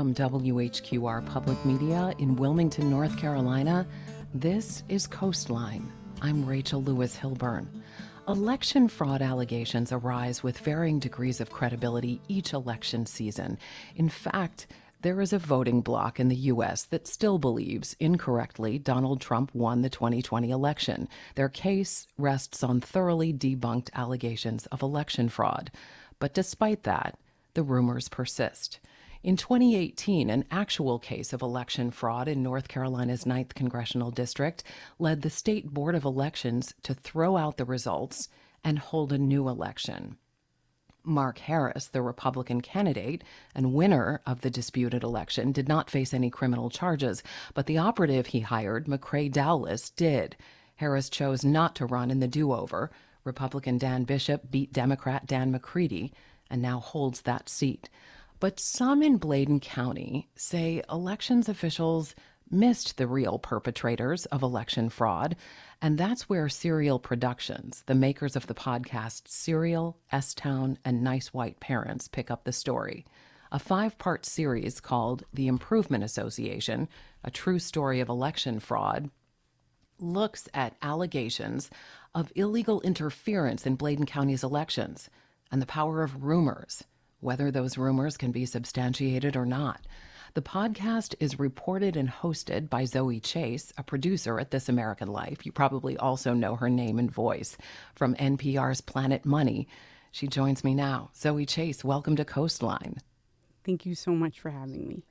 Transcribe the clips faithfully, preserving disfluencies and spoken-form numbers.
From W H Q R Public Media in Wilmington, North Carolina, this is Coastline. I'm Rachel Lewis Hilburn. Election fraud allegations arise with varying degrees of credibility each election season. In fact, there is a voting bloc in the U S that still believes, incorrectly, Donald Trump won the twenty twenty election. Their case rests on thoroughly debunked allegations of election fraud. But despite that, the rumors persist. In twenty eighteen, an actual case of election fraud in North Carolina's ninth Congressional District led the State Board of Elections to throw out the results and hold a new election. Mark Harris, the Republican candidate and winner of the disputed election, did not face any criminal charges, but the operative he hired, McCrae Dowless, did. Harris chose not to run in the do-over. Republican Dan Bishop beat Democrat Dan McCready and now holds that seat. But some in Bladen County say elections officials missed the real perpetrators of election fraud, and that's where Serial Productions, the makers of the podcasts Serial, S-Town, and Nice White Parents, pick up the story. A five-part series called The Improvement Association, a true story of election fraud, looks at allegations of illegal interference in Bladen County's elections and the power of rumors, whether those rumors can be substantiated or not. The podcast is reported and hosted by Zoe Chase, a producer at This American Life. You probably also know her name and voice from N P R's Planet Money. She joins me now. Zoe Chase, welcome to Coastline. Thank you so much for having me.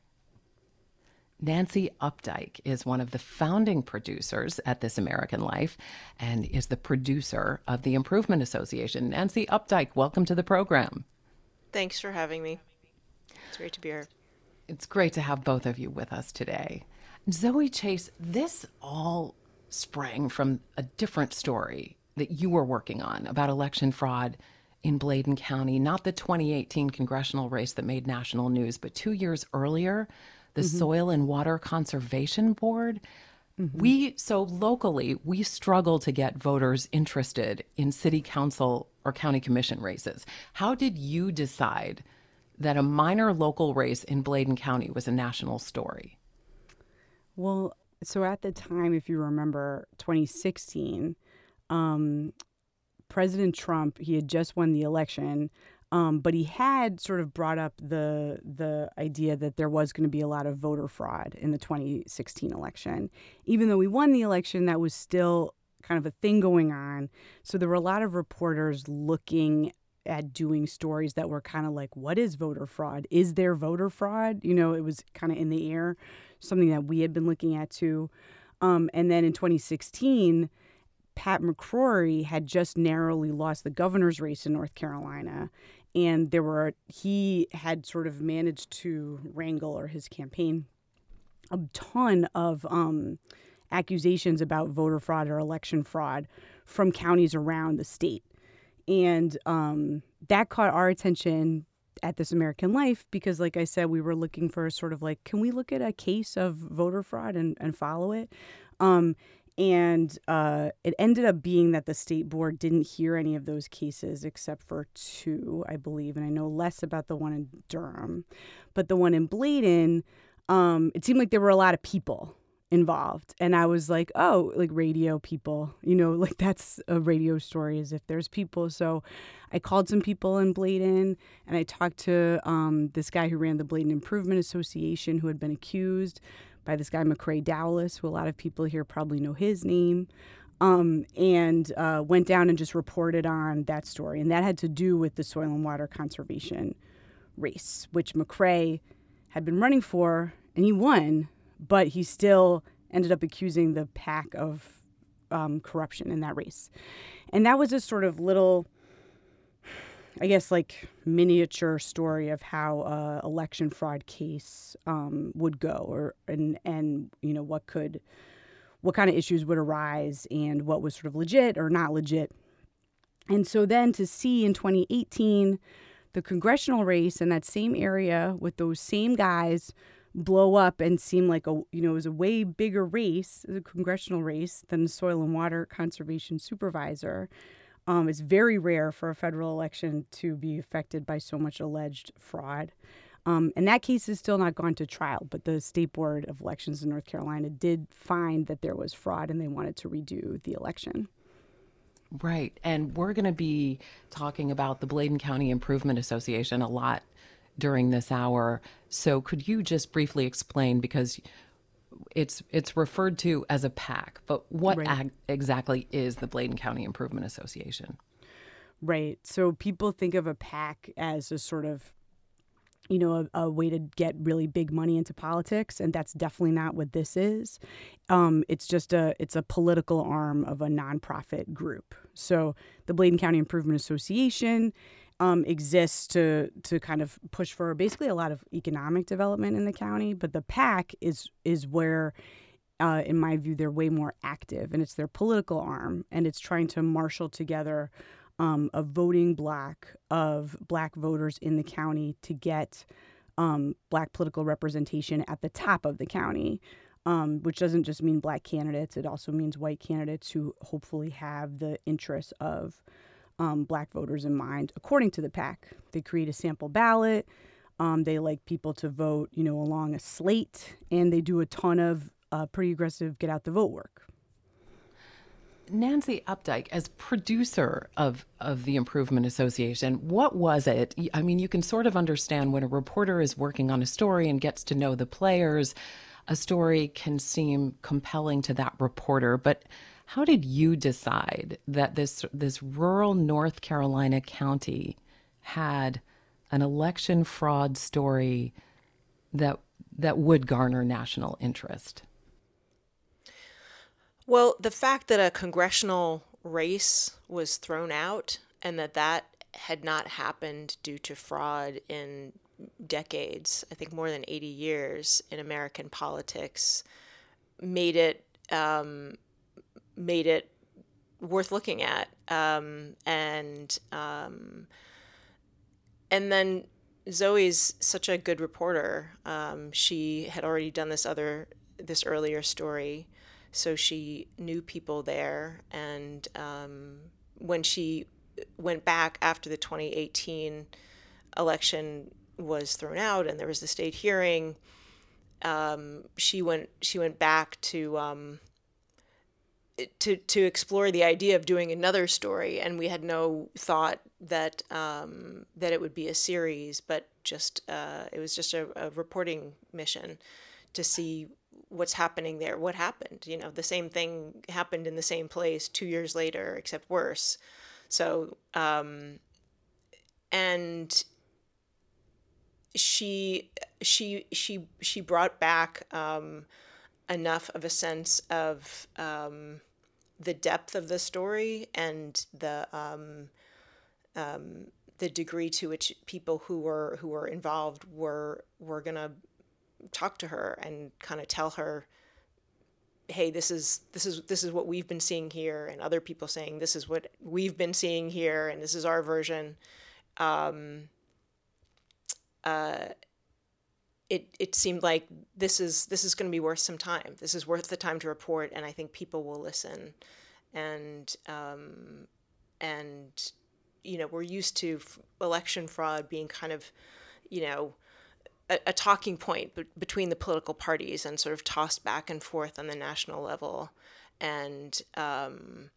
Nancy Updike is one of the founding producers at This American Life and is the producer of the Improvement Association. Nancy Updike, welcome to the program. Thanks for having me. It's great to be here. It's great to have both of you with us today. Zoe Chase, this all sprang from a different story that you were working on about election fraud in Bladen County, not the twenty eighteen congressional race that made national news, but two years earlier, the mm-hmm. Soil and Water Conservation Board. Mm-hmm. We, so locally, we struggle to get voters interested in city council or county commission races. How did you decide that a minor local race in Bladen County was a national story? Well, so at the time, if you remember, twenty sixteen, um, President Trump, he had just won the election, um, but he had sort of brought up the the idea that there was going to be a lot of voter fraud in the twenty sixteen election. Even though we won the election, that was still kind of a thing going on. So there were a lot of reporters looking at doing stories that were kind of like, what is voter fraud? Is there voter fraud? You know, it was kind of in the air, something that we had been looking at too. Um, and then in twenty sixteen, Pat McCrory had just narrowly lost the governor's race in North Carolina. And there were, he had sort of managed to wrangle, or his campaign, a ton of um, accusations about voter fraud or election fraud from counties around the state. And um, that caught our attention at This American Life because, like I said, we were looking for sort of like, can we look at a case of voter fraud and, and follow it? Um, and uh, it ended up being that the state board didn't hear any of those cases except for two, I believe. And I know less about the one in Durham. But the one in Bladen, um, it seemed like there were a lot of people involved. And I was like, oh, like radio people, you know, like that's a radio story, as if there's people. So I called some people in Bladen and I talked to um, this guy who ran the Bladen Improvement Association, who had been accused by this guy, McCrae Dowless, who a lot of people here probably know his name, um, and uh, went down and just reported on that story. And that had to do with the soil and water conservation race, which McCrae had been running for, and he won, but he still ended up accusing the PAC of um, corruption in that race. And that was a sort of little, I guess, like miniature story of how a election fraud case um, would go, or and and you know what could, what kind of issues would arise, and what was sort of legit or not legit. And so then to see in twenty eighteen the congressional race in that same area with those same guys blow up and seem like a, you know, it was a way bigger race, a congressional race, than the soil and water conservation supervisor. Um, it's very rare for a federal election to be affected by so much alleged fraud. Um, and that case has still not gone to trial, but the State Board of Elections in North Carolina did find that there was fraud and they wanted to redo the election. Right. And we're going to be talking about the Bladen County Improvement Association a lot during this hour. So could you just briefly explain, because it's it's referred to as a PAC, but what Right. ag- exactly is the Bladen County Improvement Association? Right. So people think of a PAC as a sort of, you know, a, a way to get really big money into politics, and that's definitely not what this is. Um, it's just a it's a political arm of a nonprofit group. So the Bladen County Improvement Association um, exists to to kind of push for basically a lot of economic development in the county, but the PAC is is where, uh, in my view, they're way more active, and it's their political arm, and it's trying to marshal together Um, a voting block of black voters in the county to get um, black political representation at the top of the county, um, which doesn't just mean black candidates. It also means white candidates who hopefully have the interests of um, black voters in mind, according to the PAC. They create a sample ballot. Um, they like people to vote, you know, along a slate, and they do a ton of uh, pretty aggressive get out the vote work. Nancy Updike, as producer of, of the Improvement Association, what was it? I mean, you can sort of understand when a reporter is working on a story and gets to know the players, a story can seem compelling to that reporter. But how did you decide that this this rural North Carolina county had an election fraud story that that would garner national interest? Well, the fact that a congressional race was thrown out and that that had not happened due to fraud in decades, I think more than eighty years in American politics, made it um, made it worth looking at. Um, and um, and then Zoe's such a good reporter. Um, she had already done this other this earlier story. So she knew people there, and um, when she went back after the twenty eighteen election was thrown out and there was the state hearing, um, she went she went back to um, to to explore the idea of doing another story, and we had no thought that um, that it would be a series, but just uh, it was just a, a reporting mission to see what's happening there, what happened. You know, the same thing happened in the same place two years later, except worse. So, um, and she, she, she, she brought back um, enough of a sense of um, the depth of the story and the um, um, the degree to which people who were who were involved were were gonna talk to her and kind of tell her, hey, this is this is this is what we've been seeing here, and other people saying this is what we've been seeing here, and this is our version. Um, uh, it it seemed like this is this is going to be worth some time. This is worth the time to report, and I think people will listen. And um, and you know, we're used to f- election fraud being kind of, you know, a, a talking point be- between the political parties and sort of tossed back and forth on the national level. And um,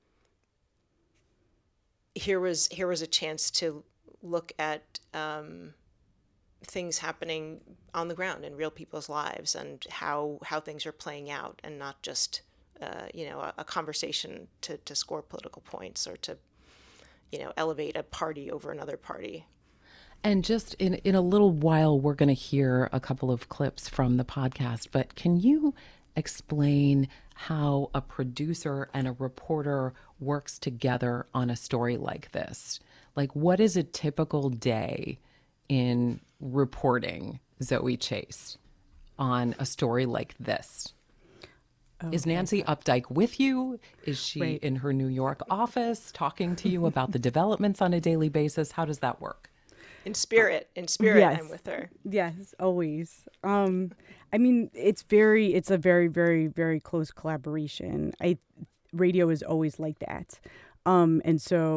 here was here was a chance to look at um, things happening on the ground in real people's lives and how how things are playing out, and not just uh, you know a, a conversation to, to score political points or to you know elevate a party over another party. And just in, in a little while, we're going to hear a couple of clips from the podcast, but can you explain how a producer and a reporter works together on a story like this? Like, what is a typical day in reporting, Zoe Chase, on a story like this? Oh, is Nancy okay. Updike with you? Is she right. in her New York office talking to you about the developments on a daily basis? How does that work? In spirit, in spirit, yes. I'm with her. Yes, always. Um, I mean, it's very, it's a very, very, very close collaboration. I, radio is always like that. Um, and so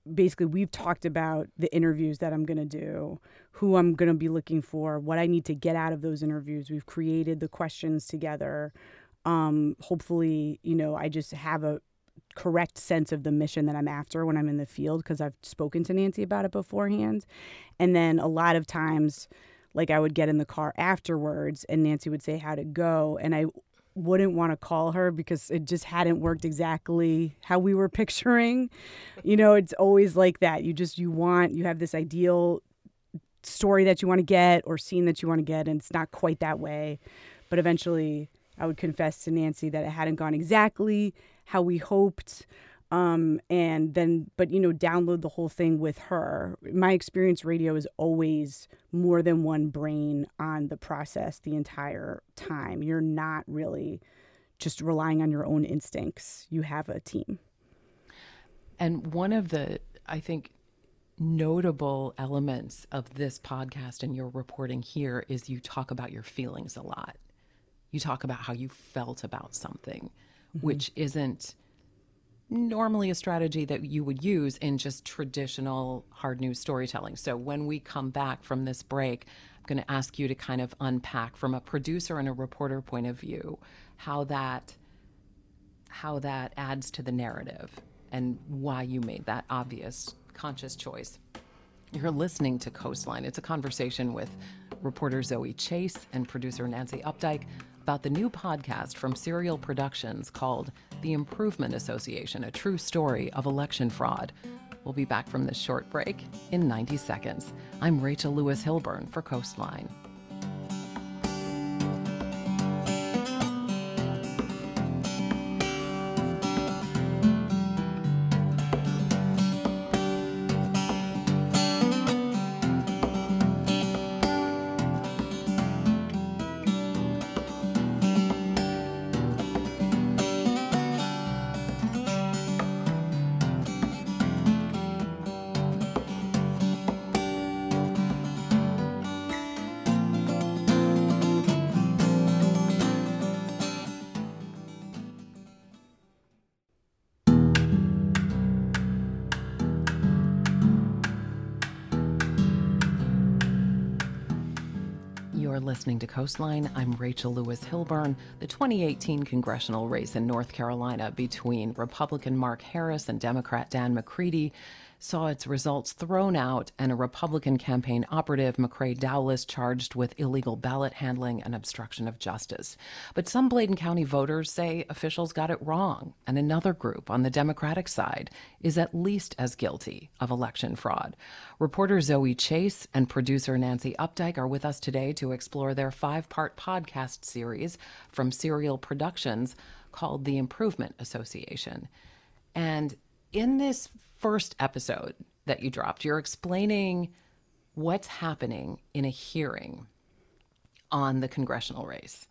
basically we've talked about the interviews that I'm going to do, who I'm going to be looking for, what I need to get out of those interviews. We've created the questions together. Um, hopefully, you know, I just have a correct sense of the mission that I'm after when I'm in the field, because I've spoken to Nancy about it beforehand. And then a lot of times, like, I would get in the car afterwards and Nancy would say how to go, and I wouldn't want to call her because it just hadn't worked exactly how we were picturing. You know, it's always like that. You just, you want, you have this ideal story that you want to get or scene that you want to get, and it's not quite that way. But eventually I would confess to Nancy that it hadn't gone exactly how we hoped. Um, and then, but, you know, download the whole thing with her. My experience, radio is always more than one brain on the process the entire time. You're not really just relying on your own instincts. You have a team. And one of the, I think, notable elements of this podcast and your reporting here is you talk about your feelings a lot. You talk about how you felt about something, mm-hmm. which isn't normally a strategy that you would use in just traditional hard news storytelling. So when we come back from this break, I'm going to ask you to kind of unpack from a producer and a reporter point of view how that how that adds to the narrative and why you made that obvious, conscious choice. You're listening to Coastline. It's a conversation with reporter Zoe Chase and producer Nancy Updike about the new podcast from Serial Productions called The Improvement Association, a true story of election fraud. We'll be back from this short break in ninety seconds. I'm Rachel Lewis Hilburn for Coastline. You're listening to Coastline. I'm Rachel Lewis Hilburn. The twenty eighteen congressional race in North Carolina between Republican Mark Harris and Democrat Dan McCready saw its results thrown out and a Republican campaign operative, McCrae Dowless, charged with illegal ballot handling and obstruction of justice. But some Bladen County voters say officials got it wrong, and another group on the Democratic side is at least as guilty of election fraud. Reporter Zoe Chase and producer Nancy Updike are with us today to explore their five-part podcast series from Serial Productions called The Improvement Association. And in this first episode that you dropped, you're explaining what's happening in a hearing on the congressional race.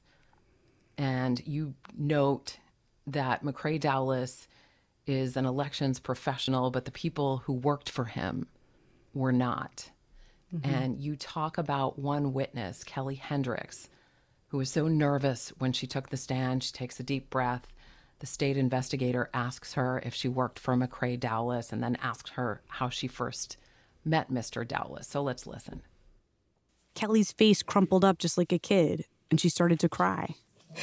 And you note that McCrae Dowless is an elections professional, but the people who worked for him were not. Mm-hmm. And you talk about one witness, Kelly Hendricks, who was so nervous when she took the stand. She takes a deep breath. The state investigator asks her if she worked for McCrae Dowless and then asks her how she first met Mister Dowless. So let's listen. Kelly's face crumpled up just like a kid, and she started to cry. It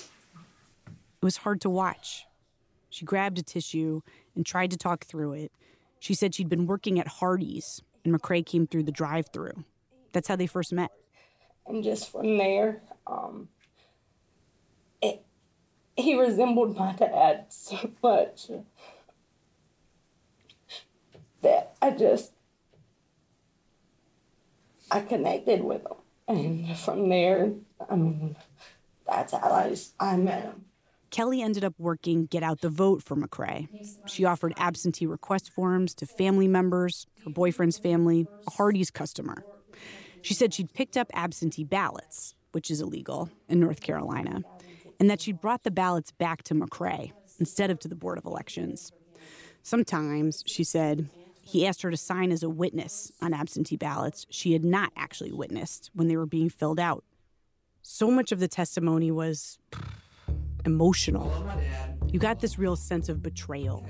was hard to watch. She grabbed a tissue and tried to talk through it. She said she'd been working at Hardee's, and McCrae came through the drive-thru. That's how they first met. And just from there, um, it, he resembled my dad so much that I just, I connected with him. And from there, I mean, that's how I, I met him. Kelly ended up working Get Out the Vote for McCrae. She offered absentee request forms to family members, her boyfriend's family, a Hardee's customer. She said she'd picked up absentee ballots, which is illegal in North Carolina, and that she'd brought the ballots back to McCrae instead of to the Board of Elections. Sometimes, she said, he asked her to sign as a witness on absentee ballots she had not actually witnessed when they were being filled out. So much of the testimony was emotional. You got this real sense of betrayal.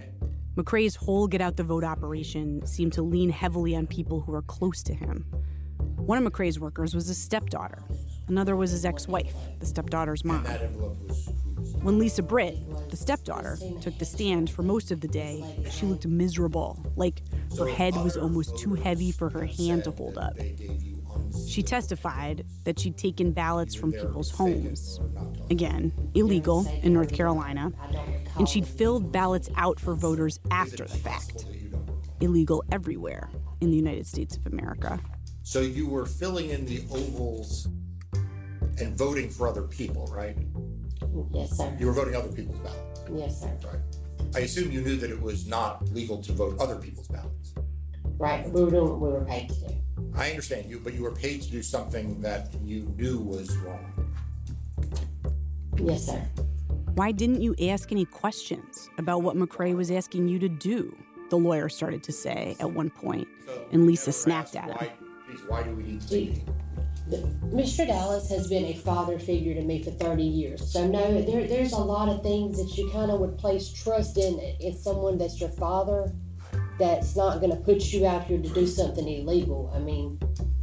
McRae's whole Get Out the Vote operation seemed to lean heavily on people who were close to him. One of McRae's workers was his stepdaughter. Another was his ex-wife, the stepdaughter's mom. When Lisa Britt, the stepdaughter, took the stand for most of the day, she looked miserable, like her head was almost too heavy for her hand to hold up. She testified that she'd taken ballots from people's homes. Again, illegal in North Carolina. And she'd filled ballots out for voters after the fact. Illegal everywhere in the United States of America. So you were filling in the ovals and voting for other people, right? Yes, sir. You were voting other people's ballots? Yes, sir. Right. I assume you knew that it was not legal to vote other people's ballots. Right, we were doing what we were paid to do. I understand you, but you were paid to do something that you knew was wrong. Yes, sir. Why didn't you ask any questions about what McRae was asking you to do? The lawyer started to say at one point, So and Lisa you never snapped asked at him. Why, please, why do we need to Do you- Mister Dallas has been a father figure to me for thirty years. So no, there, there's a lot of things that you kind of would place trust in, in someone that's your father, that's not going to put you out here to do something illegal. I mean...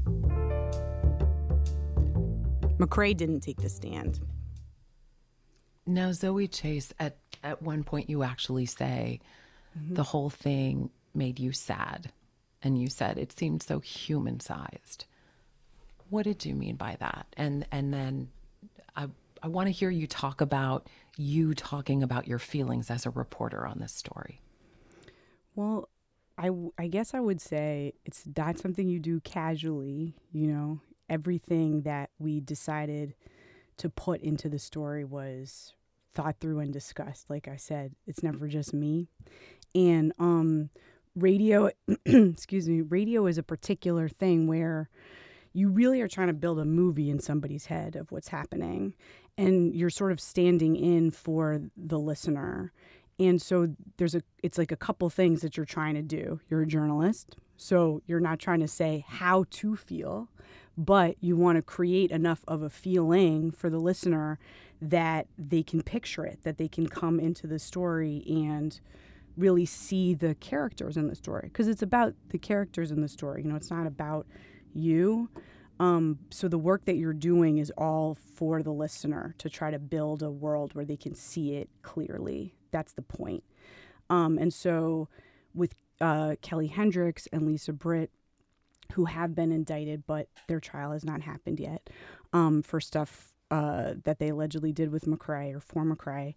McRae didn't take the stand. Now, Zoe Chase, at, at one point you actually say mm-hmm. the whole thing made you sad. And you said it seemed so human-sized. What did you mean by that? And and then I I want to hear you talk about you talking about your feelings as a reporter on this story. Well, I, I guess I would say it's not something you do casually. You know, everything that we decided to put into the story was thought through and discussed. Like I said, it's never just me. And um, radio, excuse me, radio is a particular thing where you really are trying to build a movie in somebody's head of what's happening. And you're sort of standing in for the listener. And so there's a, it's like a couple things that you're trying to do. You're a journalist, so you're not trying to say how to feel, but you want to create enough of a feeling for the listener that they can picture it, that they can come into the story and really see the characters in the story. Because it's about the characters in the story. You know, it's not about you. Um, so the work that you're doing is all for the listener to try to build a world where they can see it clearly. That's the point. Um, and so with uh, Kelly Hendricks and Lisa Britt, who have been indicted, but their trial has not happened yet, um, for stuff uh, that they allegedly did with McRae or for McRae,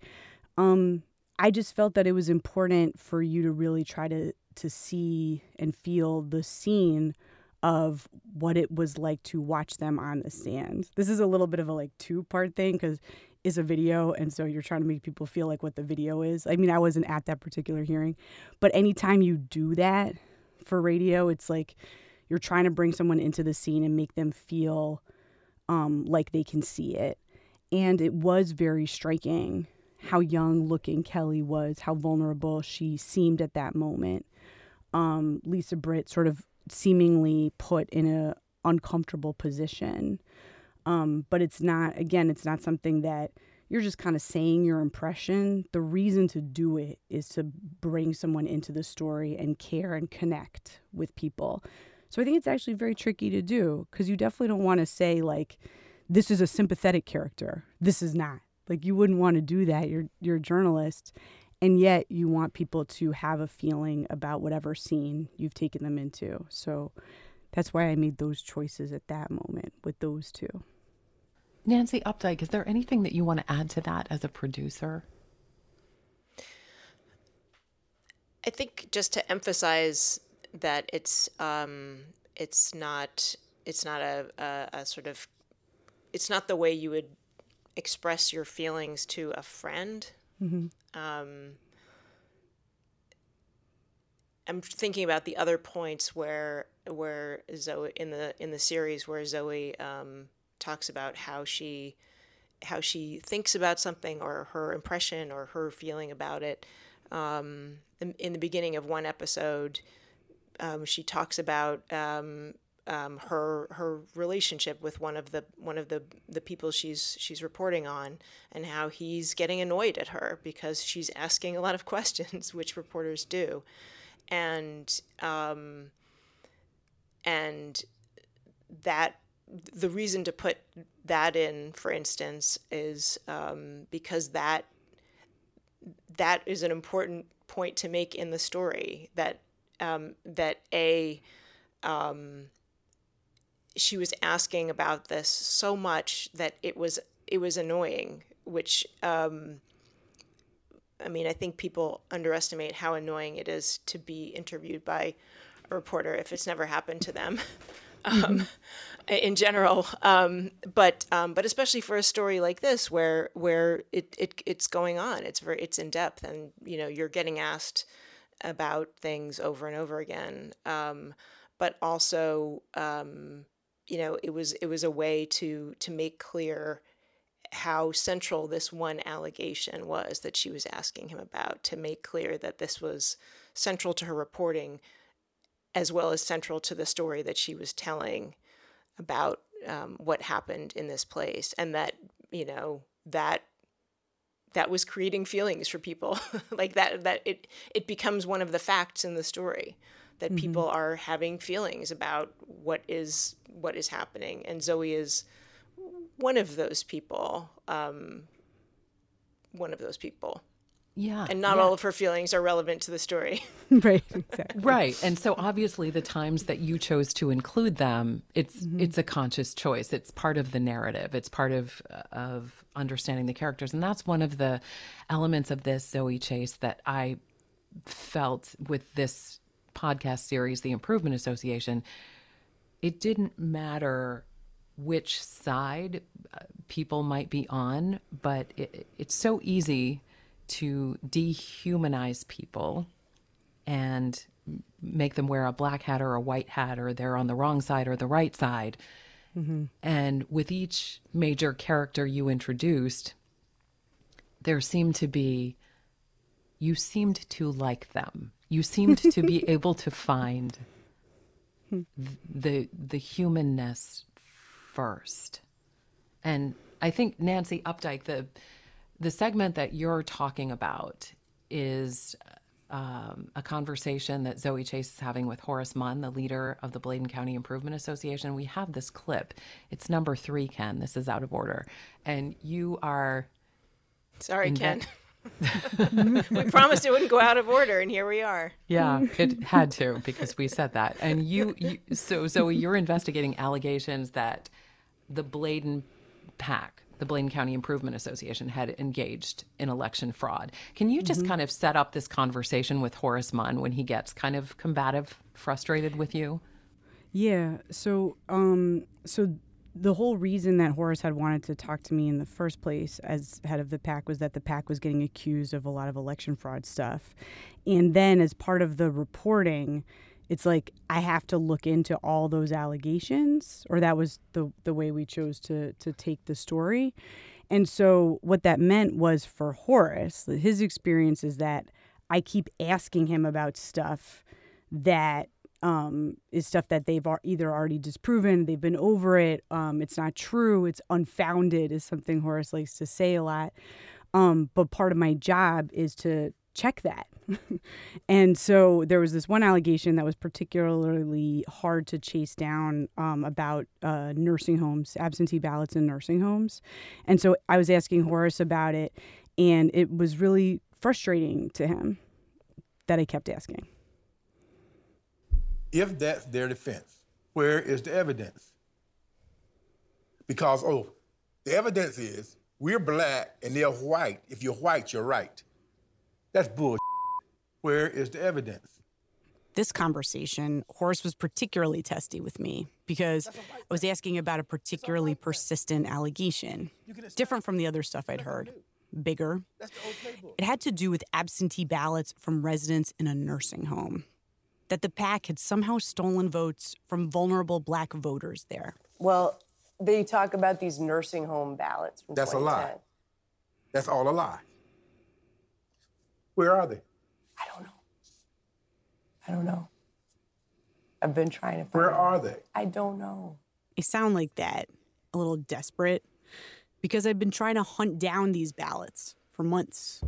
um, I just felt that it was important for you to really try to to see and feel the scene of what it was like to watch them on the stand. This is a little bit of a like two-part thing because it's a video, and so you're trying to make people feel like what the video is. I mean, I wasn't at that particular hearing, but anytime you do that for radio, it's like you're trying to bring someone into the scene and make them feel um, like they can see it. And it was very striking how young looking Kelly was, how vulnerable she seemed at that moment. Um, Lisa Britt sort of seemingly put in a uncomfortable position. Um, but it's not, again, it's not something that you're just kind of saying your impression. The reason to do it is to bring someone into the story and care and connect with people. So I think it's actually very tricky to do because you definitely don't want to say like, this is a sympathetic character. This is not. Like you wouldn't want to do that. You're you're a journalist. And yet you want people to have a feeling about whatever scene you've taken them into. So that's why I made those choices at that moment with those two. Nancy Updike, is there anything that you want to add to that as a producer? I think just to emphasize that it's um, it's not it's not a, a, a sort of it's not the way you would express your feelings to a friend. Mm-hmm. Um, I'm thinking about the other points where where Zoe in the in the series where Zoe um, talks about how she how she thinks about something or her impression or her feeling about it. Um, in, in the beginning of one episode, um, she talks about um, um, her her relationship with one of the one of the, the people she's she's reporting on, and how he's getting annoyed at her because she's asking a lot of questions, which reporters do, and um, and that the reason to put that in, for instance, is um, because that that is an important point to make in the story, that um, that a um, she was asking about this so much that it was it was annoying, which um, I mean, I think people underestimate how annoying it is to be interviewed by a reporter if it's never happened to them. um, mm-hmm. In general, um, but um, but especially for a story like this, where where it, it it's going on, it's very it's in depth, and you know you're getting asked about things over and over again. Um, but also, um, you know, it was it was a way to to make clear how central this one allegation was that she was asking him about, to make clear that this was central to her reporting, as well as central to the story that she was telling about um, what happened in this place, and that, you know, that that was creating feelings for people, like that that it it becomes one of the facts in the story, that mm-hmm. people are having feelings about what is what is happening, and Zoe is one of those people, um, one of those people. Yeah. And not yeah. all of her feelings are relevant to the story. Right, exactly. Right. And so obviously the times that you chose to include them, it's mm-hmm. it's a conscious choice. It's part of the narrative. It's part of of understanding the characters. And that's one of the elements of this Zoe Chase that I felt with this podcast series, The Improvement Association. It didn't matter which side people might be on, but it, it's so easy to dehumanize people and make them wear a black hat or a white hat, or they're on the wrong side or the right side. Mm-hmm. And with each major character you introduced, there seemed to be, you seemed to like them. You seemed to be able to find the the humanness first. And I think, Nancy Updike, the the segment that you're talking about is um, a conversation that Zoe Chase is having with Horace Munn, the leader of the Bladen County Improvement Association. We have this clip. It's number three, Ken. This is out of order. And you are... Sorry, Ken. We promised it wouldn't go out of order, and here we are. Yeah, it had to, because we said that. And you, you so Zoe, you're investigating allegations that the Bladen PAC, the Bladen County Improvement Association, had engaged in election fraud. Can you just mm-hmm. kind of set up this conversation with Horace Munn when he gets kind of combative, frustrated with you? Yeah. So, um, so the whole reason that Horace had wanted to talk to me in the first place as head of the PAC was that the PAC was getting accused of a lot of election fraud stuff. And then as part of the reporting, it's like I have to look into all those allegations, or that was the the way we chose to to take the story. And so what that meant was for Horace, his experience is that I keep asking him about stuff that um, is stuff that they've either already disproven, they've been over it, um, it's not true, it's unfounded, is something Horace likes to say a lot. Um, but part of my job is to check that. And so there was this one allegation that was particularly hard to chase down um, about uh, nursing homes, absentee ballots in nursing homes. And so I was asking Horace about it, and it was really frustrating to him that I kept asking. If that's their defense, where is the evidence? Because, oh, the evidence is we're black and they're white. If you're white, you're right. That's bullshit. Where is the evidence? This conversation, Horace was particularly testy with me because I was asking about a particularly persistent allegation, different from the other stuff I'd heard, bigger. It had to do with absentee ballots from residents in a nursing home, that the PAC had somehow stolen votes from vulnerable black voters there. Well, they talk about these nursing home ballots from That's a twenty ten. lie. That's all a lie. Where are they? I don't know. I don't know. I've been trying to find Where them. are they? I don't know. I sound like that, a little desperate, because I've been trying to hunt down these ballots for months.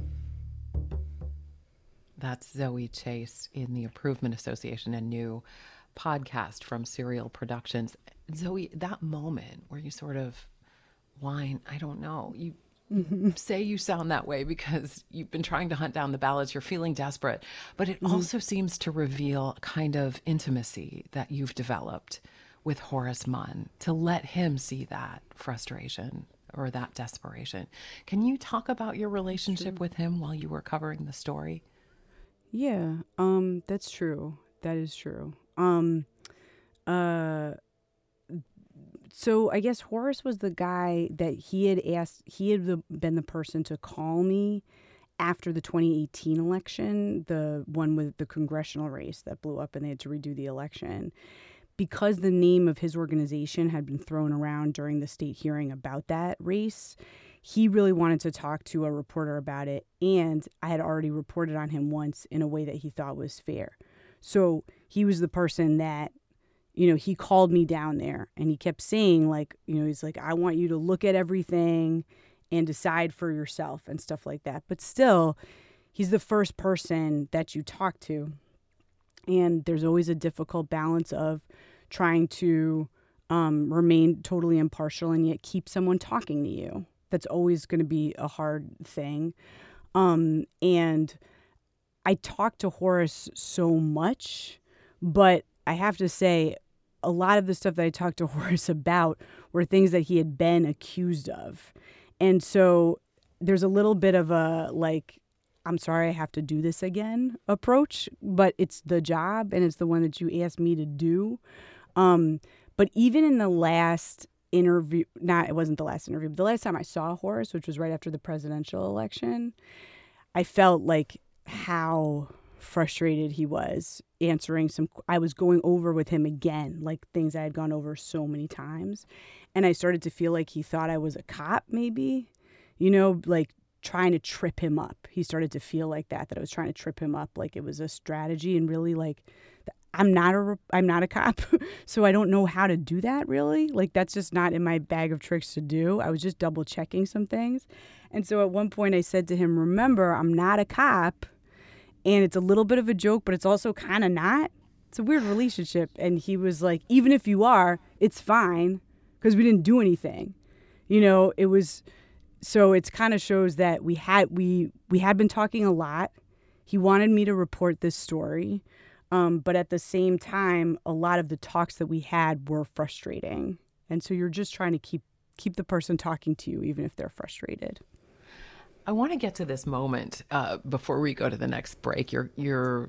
That's Zoe Chase in the Improvement Association, a new podcast from Serial Productions. Zoe, that moment where you sort of whine, I don't know, you say you sound that way because you've been trying to hunt down the ballots, you're feeling desperate, but it mm-hmm. also seems to reveal a kind of intimacy that you've developed with Horace Munn, to let him see that frustration or that desperation. Can you talk about your relationship with him while you were covering the story? Yeah, um, that's true. That is true. Um, uh, so I guess Horace was the guy that he had asked, he had the, been the person to call me after the twenty eighteen election, the one with the congressional race that blew up and they had to redo the election. Because the name of his organization had been thrown around during the state hearing about that race, he really wanted to talk to a reporter about it. And I had already reported on him once in a way that he thought was fair. So he was the person that, you know, he called me down there and he kept saying, like, you know, he's like, I want you to look at everything and decide for yourself and stuff like that. But still, he's the first person that you talk to. And there's always a difficult balance of trying to um, remain totally impartial and yet keep someone talking to you. That's always going to be a hard thing. Um, and I talked to Horace so much, but I have to say a lot of the stuff that I talked to Horace about were things that he had been accused of. And so there's a little bit of a, like, I'm sorry I have to do this again approach, but it's the job and it's the one that you asked me to do. Um, but even in the last interview, not, it wasn't the last interview, but the last time I saw Horace, which was right after the presidential election, I felt like how frustrated he was answering some, I was going over with him again, like things I had gone over so many times. And I started to feel like he thought I was a cop, maybe, you know, like trying to trip him up. He started to feel like that, that I was trying to trip him up, like it was a strategy, and really like, I'm not a, I'm not a cop, so I don't know how to do that really. Like that's just not in my bag of tricks to do. I was just double checking some things. And so at one point I said to him, remember, I'm not a cop. And it's a little bit of a joke, but it's also kind of not. It's a weird relationship. And he was like, even if you are, it's fine because we didn't do anything. You know, it was, so it's kind of shows that we had, we, we had been talking a lot. He wanted me to report this story. Um, but at the same time, a lot of the talks that we had were frustrating. And so you're just trying to keep, keep the person talking to you, even if they're frustrated. I want to get to this moment uh, before we go to the next break. You're you're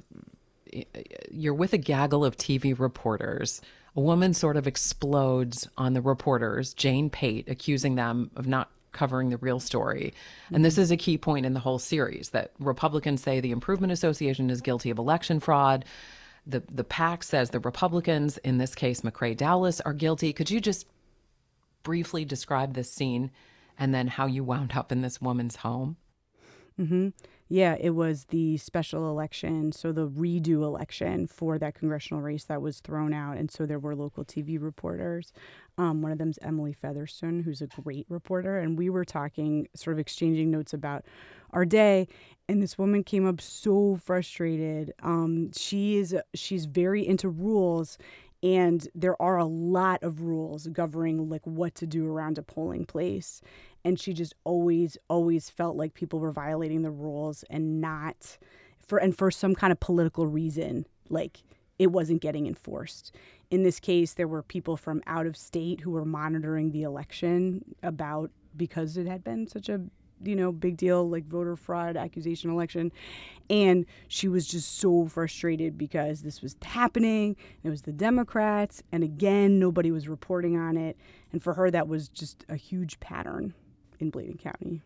you're with a gaggle of T V reporters. A woman sort of explodes on the reporters, Jane Pate, accusing them of not covering the real story. Mm-hmm. And this is a key point in the whole series, that Republicans say the Improvement Association is guilty of election fraud. The the PAC says the Republicans, in this case McCrae Dowless, are guilty. Could you just briefly describe this scene and then how you wound up in this woman's home? Mm-hmm. Yeah, it was the special election, so the redo election for that congressional race that was thrown out. And so there were local T V reporters. Um, one of them is Emily Featherston, who's a great reporter. And we were talking, sort of exchanging notes about our day. And this woman came up so frustrated. Um, she is, she's very into rules. And there are a lot of rules governing like what to do around a polling place. And she just always, always felt like people were violating the rules and not for, and for some kind of political reason, like it wasn't getting enforced. In this case, there were people from out of state who were monitoring the election about, because it had been such a, you know, big deal, like voter fraud accusation election. And she was just so frustrated because this was happening. It was the Democrats. And again, nobody was reporting on it. And for her, that was just a huge pattern in Bladen County.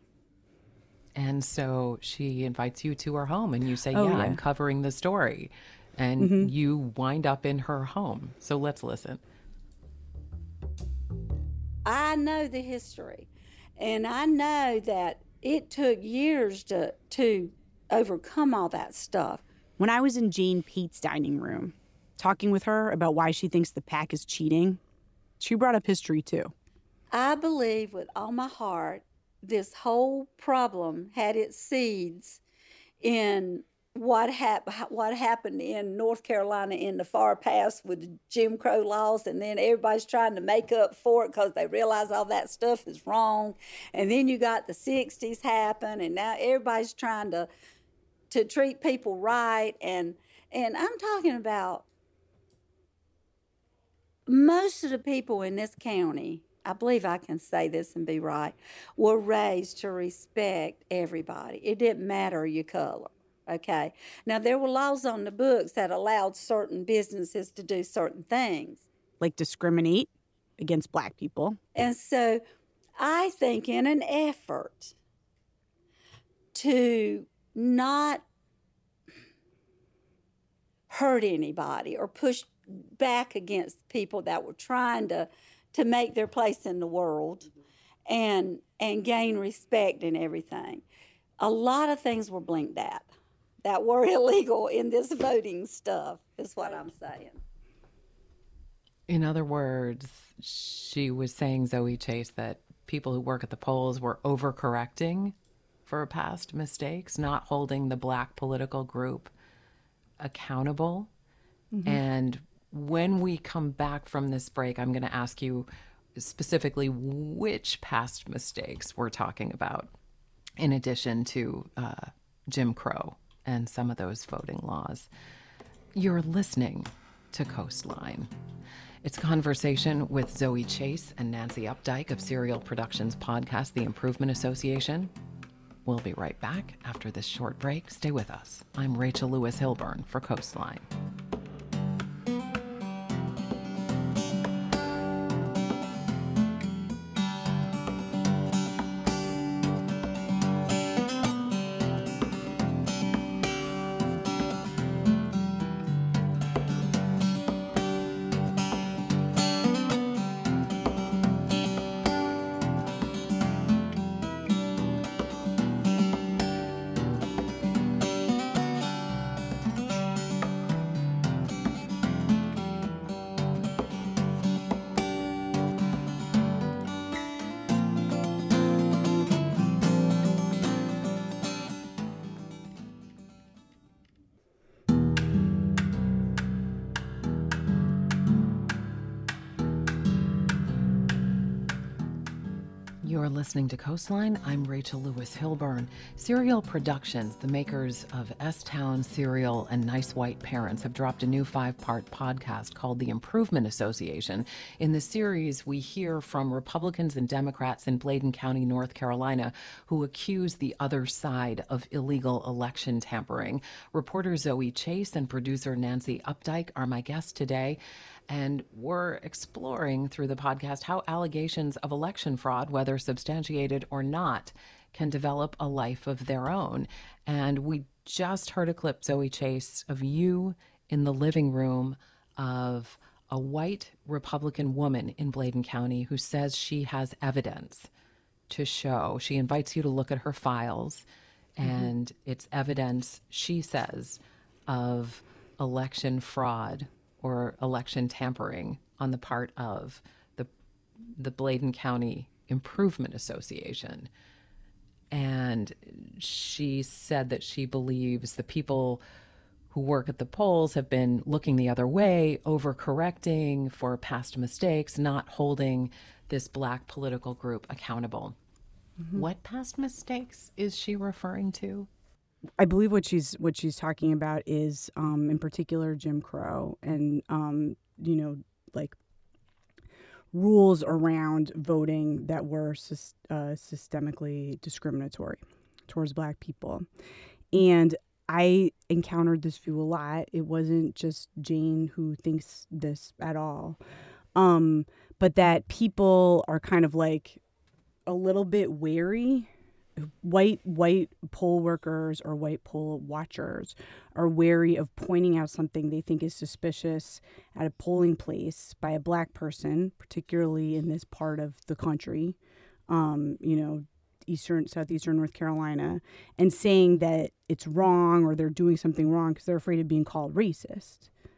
And so she invites you to her home and you say, oh, yeah, yeah, I'm covering the story. And mm-hmm. you wind up in her home. So let's listen. I know the history. And I know that it took years to to overcome all that stuff. When I was in Jane Pate's dining room, talking with her about why she thinks the PAC is cheating, she brought up history too. I believe with all my heart this whole problem had its seeds in what, hap- what happened in North Carolina in the far past with the Jim Crow laws, and then everybody's trying to make up for it because they realize all that stuff is wrong. And then you got the sixties happen, and now everybody's trying to to treat people right. And and I'm talking about most of the people in this county, I believe I can say this and be right, were raised to respect everybody. It didn't matter your color. Okay. Now, there were laws on the books that allowed certain businesses to do certain things. Like discriminate against black people. And so I think in an effort to not hurt anybody or push back against people that were trying to, to make their place in the world and, and gain respect and everything, a lot of things were blinked at that were illegal in this voting stuff, is what I'm saying. In other words, she was saying, Zoe Chase, that people who work at the polls were overcorrecting for past mistakes, not holding the black political group accountable. Mm-hmm. And when we come back from this break, I'm going to ask you specifically which past mistakes we're talking about, in addition to uh, Jim Crow and some of those voting laws. You're listening to Coastline. It's a conversation with Zoe Chase and Nancy Updike of Serial Productions podcast, The Improvement Association. We'll be right back after this short break. Stay with us. I'm Rachel Lewis Hilburn for Coastline. You're listening to Coastline. I'm Rachel Lewis Hilburn. Serial Productions, the makers of S-Town, Serial, and Nice White Parents, have dropped a new five-part podcast called The Improvement Association. In the series, we hear from Republicans and Democrats in Bladen County, North Carolina, who accuse the other side of illegal election tampering. Reporter Zoe Chase and producer Nancy Updike are my guests today. And we're exploring through the podcast how allegations of election fraud, whether substantiated or not, can develop a life of their own. And we just heard a clip, Zoe Chase, of you in the living room of a white Republican woman in Bladen County who says she has evidence to show. She invites you to look at her files, and mm-hmm. it's evidence, she says, of election fraud or election tampering on the part of the the Bladen County Improvement Association. And she said that she believes the people who work at the polls have been looking the other way, overcorrecting for past mistakes, not holding this black political group accountable. Mm-hmm. What past mistakes is she referring to? I believe what she's what she's talking about is, um, in particular, Jim Crow and, um, you know, like rules around voting that were sy- uh, systemically discriminatory towards black people. And I encountered this view a lot. It wasn't just Jane who thinks this at all, um, but that people are kind of like a little bit wary. White white poll workers or white poll watchers are wary of pointing out something they think is suspicious at a polling place by a black person, particularly in this part of the country, um, you know, eastern, southeastern North Carolina, and saying that it's wrong or they're doing something wrong because they're afraid of being called racist.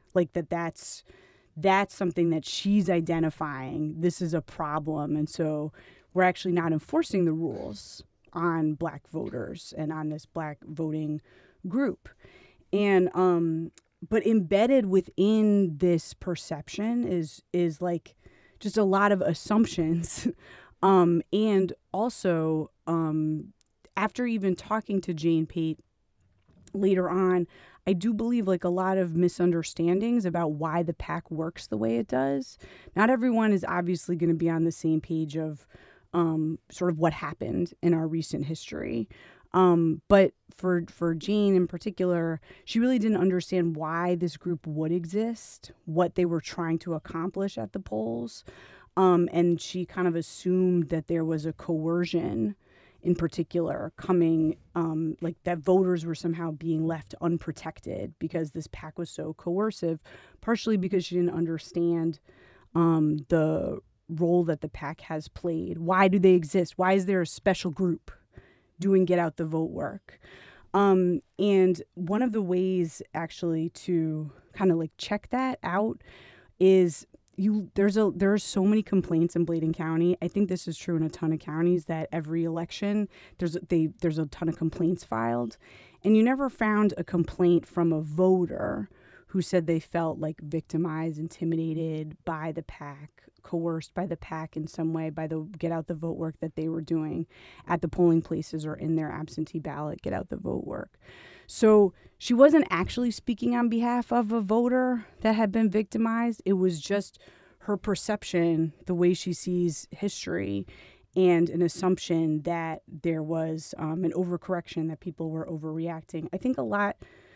like that that's that's something that she's identifying. This is a problem. And so we're actually not enforcing the rules on black voters and on this black voting group. And um, but embedded within this perception is is like just a lot of assumptions. um, and also, um, after even talking to Jane Pate later on, I do believe like a lot of misunderstandings about why the PAC works the way it does. Not everyone is obviously going to be on the same page of um, sort of what happened in our recent history. Um, but for for Jane in particular, she really didn't understand why this group would exist, what they were trying to accomplish at the polls. Um, and she kind of assumed that there was a coercion in particular coming, um, like that voters were somehow being left unprotected because this PAC was so coercive, partially because she didn't understand um, the role that the PAC has played. Why do they exist? Why is there a special group doing get out the vote work? Um, and one of the ways actually to kind of like check that out is you there's a there are so many complaints in Bladen County. I think this is true in a ton of counties that every election there's they there's a ton of complaints filed, and you never found a complaint from a voter who said they felt like victimized, intimidated by the PAC, coerced by the PAC in some way, by the get out the vote work that they were doing at the polling places or in their absentee ballot get out the vote work. So she wasn't actually speaking on behalf of a voter that had been victimized. It was just her perception, the way she sees history, and an assumption that there was um, an overcorrection, that people were overreacting. I think a lot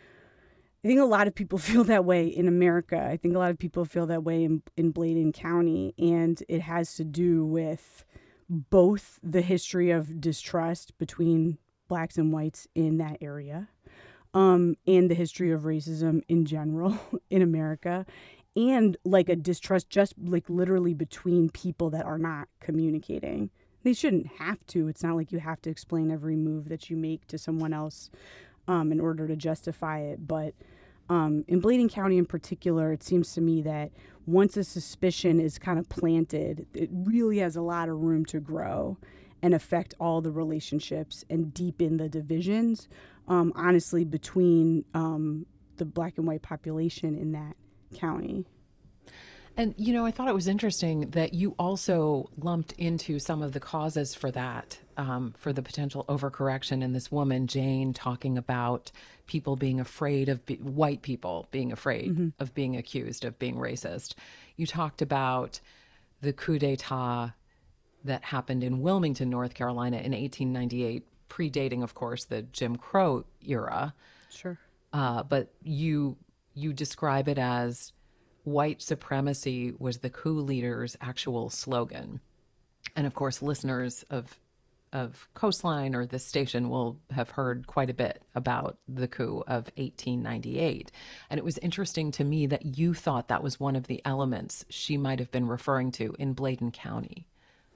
I think a lot of people feel that way in America. I think a lot of people feel that way in, in Bladen County, and it has to do with both the history of distrust between blacks and whites in that area, um, and the history of racism in general in America, and like a distrust just like literally between people that are not communicating. They shouldn't have to. It's not like you have to explain every move that you make to someone else um, in order to justify it. But um, in Bladen County in particular, it seems to me that once a suspicion is kind of planted, it really has a lot of room to grow and affect all the relationships and deepen the divisions, um, honestly, between um, the black and white population in that county. And, you know, I thought it was interesting that you also lumped into some of the causes for that, um, for the potential overcorrection in this woman, Jane, talking about people being afraid of, be- white people being afraid mm-hmm. of being accused of being racist. You talked about the coup d'etat that happened in Wilmington, North Carolina in eighteen ninety-eight, predating, of course, the Jim Crow era. Sure. Uh, but you you describe it as white supremacy was the coup leader's actual slogan. And of course, listeners of of Coastline or this station will have heard quite a bit about the coup of eighteen ninety-eight. And it was interesting to me that you thought that was one of the elements she might have been referring to in Bladen County.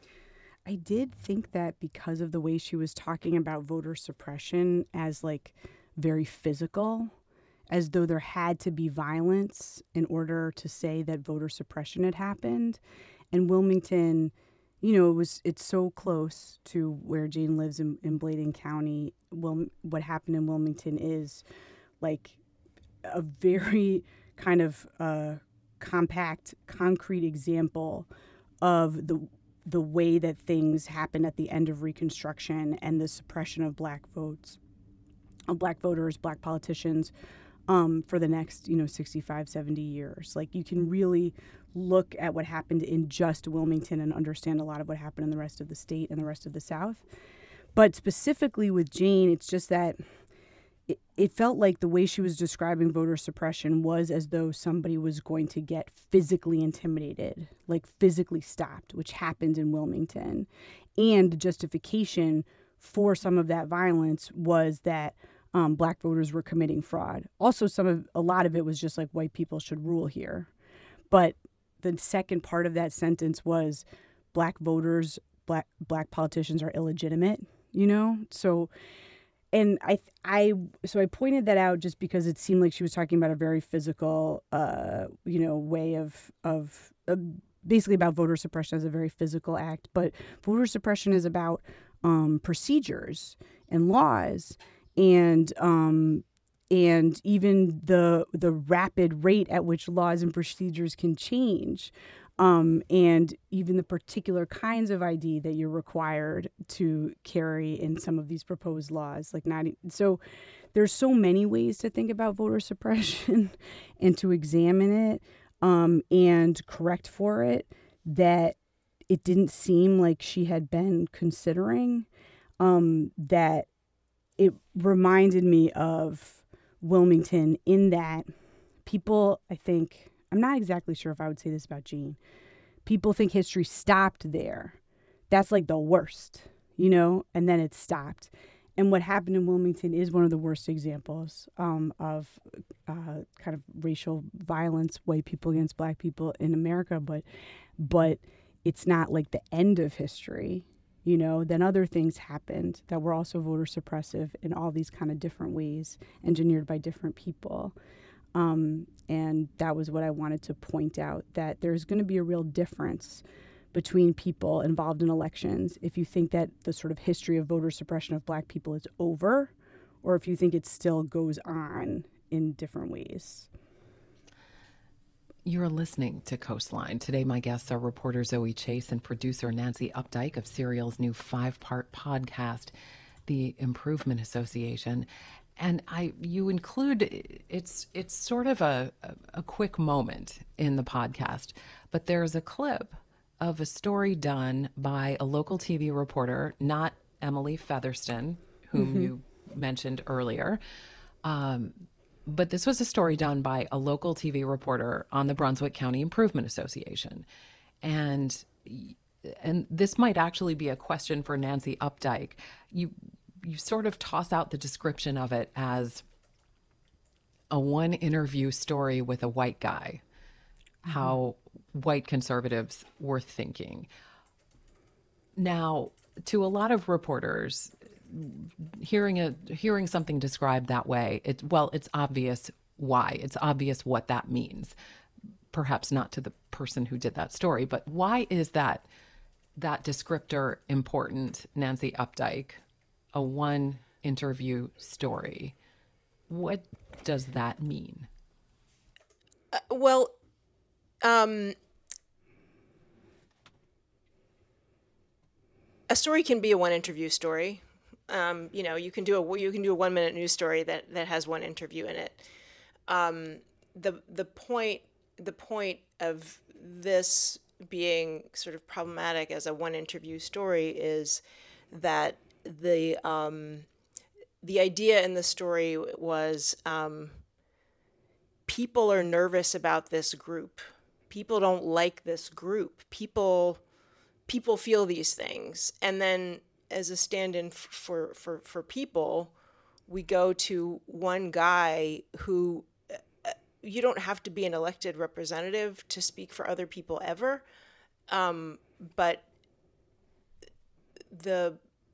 I did think that because of the way she was talking about voter suppression as like very physical, as though there had to be violence in order to say that voter suppression had happened. And Wilmington, you know, it was it's so close to where Jane lives in, in Bladen County. Well, what happened in Wilmington is like a very kind of uh, compact, concrete example of the the way that things happened at the end of Reconstruction and the suppression of black votes, of black voters, black politicians, Um, for the next, you know, sixty-five, seventy years. Like, you can really look at what happened in just Wilmington and understand a lot of what happened in the rest of the state and the rest of the South. But specifically with Jane, it's just that it, it felt like the way she was describing voter suppression was as though somebody was going to get physically intimidated, like physically stopped, which happened in Wilmington. And the justification for some of that violence was that Um, black voters were committing fraud. Also, some of a lot of it was just like white people should rule here. But the second part of that sentence was black voters, black black politicians are illegitimate, you know? So and I, I, so I pointed that out just because it seemed like she was talking about a very physical, uh, you know, way of, of, uh, basically about voter suppression as a very physical act. But voter suppression is about um, procedures and laws, and um, and even the the rapid rate at which laws and procedures can change. Um, and even the particular kinds of I D that you're required to carry in some of these proposed laws. Like not so, there's so many ways to think about voter suppression and to examine it um, and correct for it that it didn't seem like she had been considering. Um, that it reminded me of Wilmington in that people, I think. I'm not exactly sure if I would say this about Jean. People think history stopped there. That's like the worst, you know, and then it stopped. And what happened in Wilmington is one of the worst examples um, of uh, kind of racial violence, white people against black people in America. But, but it's not like the end of history, you know. Then other things happened that were also voter suppressive in all these kind of different ways, engineered by different people. Um, and that was what I wanted to point out, that there's going to be a real difference between people involved in elections if you think that the sort of history of voter suppression of black people is over, or if you think it still goes on in different ways. You're listening to Coastline. Today, my guests are reporter Zoe Chase and producer Nancy Updike of Serial's new five-part podcast, The Improvement Association. And I, you include, it's it's sort of a, a quick moment in the podcast, but there's a clip of a story done by a local T V reporter, not Emily Featherston, whom mm-hmm. you mentioned earlier. Um, but this was a story done by a local T V reporter on the Brunswick County Improvement Association. And and this might actually be a question for Nancy Updike. You you sort of toss out the description of it as a one interview story with a white guy, mm-hmm. how white conservatives were thinking. Now, to a lot of reporters, hearing a hearing something described that way, it well, it's obvious why. It's obvious what that means. Perhaps not to the person who did that story, but why is that that descriptor important, Nancy Updike? A one interview story. What does that mean? Uh, well, um, a story can be a one interview story. Um, you know, you can do a you can do a one minute news story that, that has one interview in it. Um, the the point the point of this being sort of problematic as a one interview story is that the um, the idea in the story was um, people are nervous about this group. People don't like this group. People people feel these things, and then as a stand-in f- for for for people, we go to one guy who uh, you don't have to be an elected representative to speak for other people ever, um, but the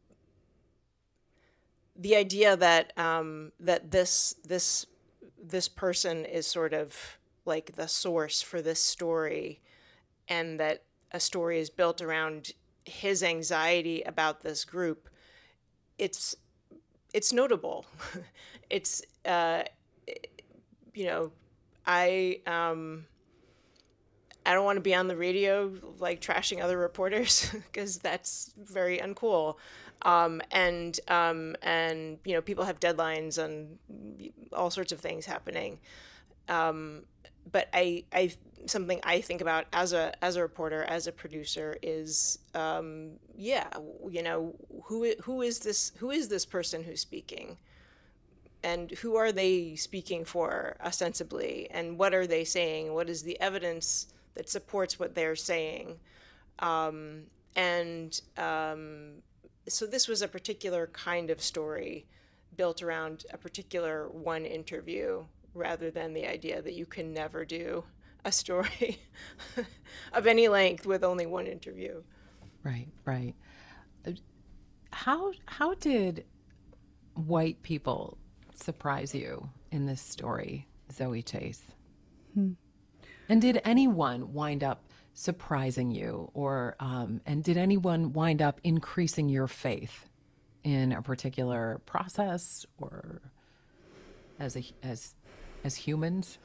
the idea that um, that this this this person is sort of like the source for this story, and that a story is built around his anxiety about this group, it's it's notable. it's uh, you know, I um, I don't want to be on the radio like trashing other reporters because that's very uncool. Um, and, um, and, you know, people have deadlines and all sorts of things happening. Um, but I, I, something I think about as a, as a reporter, as a producer is, um, yeah, you know, who, who is this, who is this person who's speaking, and who are they speaking for ostensibly, and what are they saying? What is the evidence that supports what they're saying? Um, and, um, So this was a particular kind of story built around a particular one interview rather than the idea that you can never do a story of any length with only one interview. Right, right. How how did white people surprise you in this story, Zoe Chase? Hmm. And did anyone wind up surprising you, or um, and did anyone wind up increasing your faith in a particular process, or as a as as humans?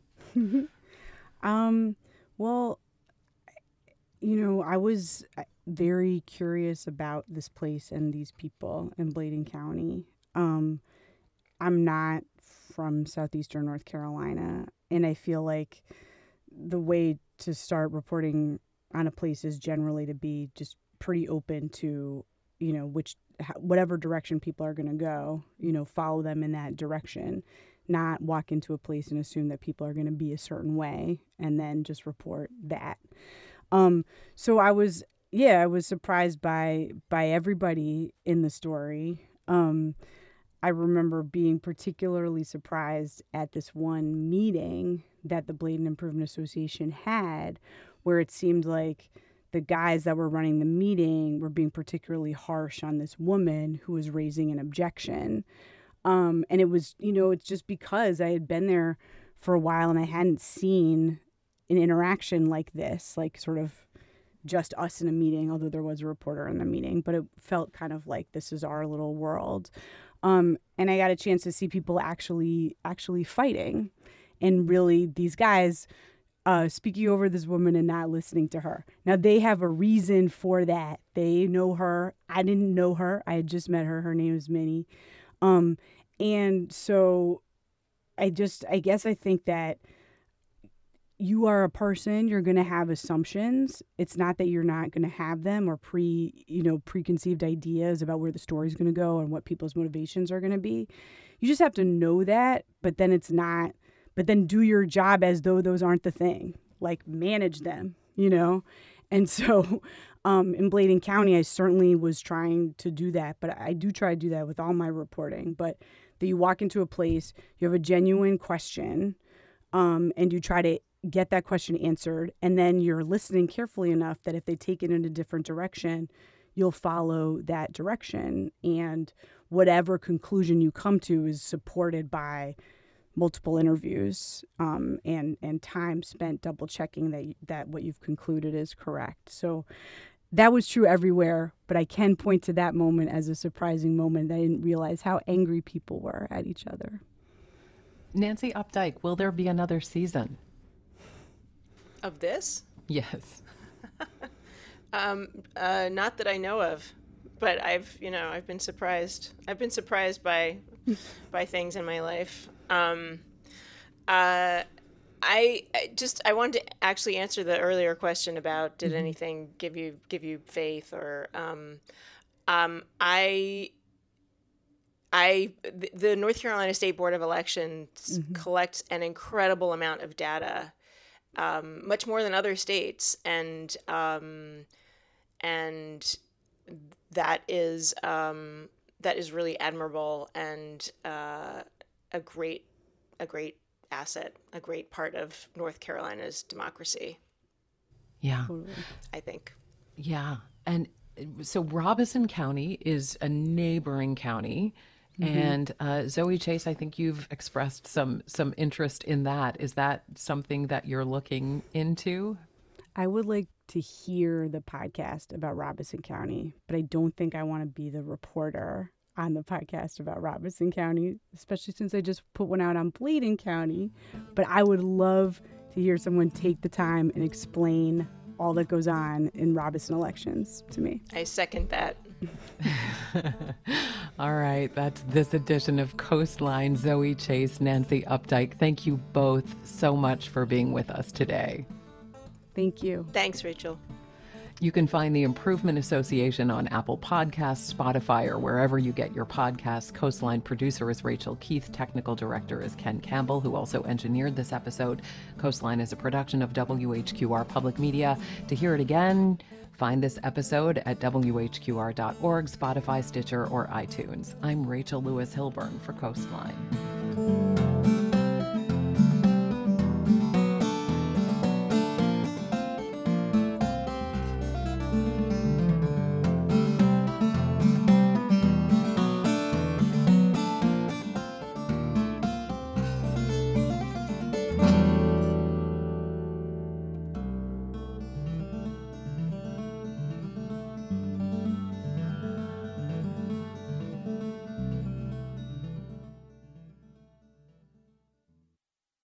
um, well, you know, I was very curious about this place and these people in Bladen County. Um, I'm not from southeastern North Carolina, and I feel like the way to start reporting on a place is generally to be just pretty open to, you know, which whatever direction people are going to go, you know, follow them in that direction, not walk into a place and assume that people are going to be a certain way and then just report that. Um, so I was, yeah, I was surprised by by everybody in the story. Um, I remember being particularly surprised at this one meeting that the Bladen Improvement Association had, where it seemed like the guys that were running the meeting were being particularly harsh on this woman who was raising an objection. Um, and it was, you know, it's just because I had been there for a while and I hadn't seen an interaction like this, like sort of just us in a meeting, although there was a reporter in the meeting, but it felt kind of like this is our little world. Um, and I got a chance to see people actually, actually fighting, and really these guys uh, speaking over this woman and not listening to her. Now they have a reason for that. They know her. I didn't know her. I had just met her. Her name is Minnie. Um, and so I just, I guess I think that you are a person, you're going to have assumptions. It's not that you're not going to have them, or pre, you know, preconceived ideas about where the story's going to go and what people's motivations are going to be. You just have to know that, but then it's not, but then do your job as though those aren't the thing, like manage them, you know? And so um, in Bladen County, I certainly was trying to do that, but I do try to do that with all my reporting, but that you walk into a place, you have a genuine question, um, and you try to get that question answered, and then you're listening carefully enough that if they take it in a different direction, you'll follow that direction, and whatever conclusion you come to is supported by multiple interviews um, and and time spent double checking that that what you've concluded is correct. So that was true everywhere, but I can point to that moment as a surprising moment that I didn't realize how angry people were at each other. Nancy Updike, will there be another season of this? Yes. um, uh, not that I know of, but I've, you know, I've been surprised. I've been surprised by, by things in my life. Um, uh, I, I just, I wanted to actually answer the earlier question about did mm-hmm. anything give you, give you faith, or, um, um, I, I, the North Carolina State Board of Elections mm-hmm. collects an incredible amount of data, um, much more than other states. And, um, and that is, um, that is really admirable and, uh, a great, a great asset, a great part of North Carolina's democracy. Yeah. I think. Yeah. And so Robeson County is a neighboring county. Mm-hmm. And uh, Zoe Chase, I think you've expressed some some interest in that. Is that something that you're looking into? I would like to hear the podcast about Robeson County, but I don't think I want to be the reporter on the podcast about Robeson County, especially since I just put one out on Bladen County. But I would love to hear someone take the time and explain all that goes on in Robeson elections to me. I second that. All right, that's this edition of Coastline. Zoe Chase, Nancy Updike, thank you both so much for being with us today. Thank you. Thanks, Rachel. You can find the Improvement Association on Apple Podcasts, Spotify, or wherever you get your podcasts. Coastline producer is Rachel Keith. Technical director is Ken Campbell, who also engineered this episode. Coastline is a production of W H Q R Public Media. To hear it again, find this episode at W H Q R dot org, Spotify, Stitcher, or iTunes. I'm Rachel Lewis Hilburn for Coastline.